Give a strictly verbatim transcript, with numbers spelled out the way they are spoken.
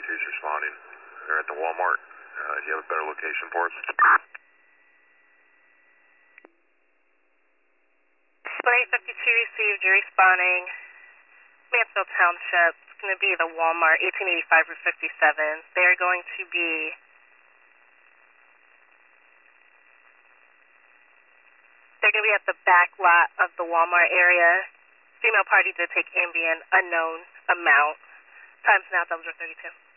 Syracuse responding. They're at the Walmart. Uh, do you have a better location for us? twenty fifty-two received, you're responding. Mansfield Township. It's going to be the Walmart, eighteen eighty-five Route fifty-seven. They're going to be They're going to be at the back lot of the Walmart area. Female party did take Ambien, unknown amount. Time's now double zero thirty-two.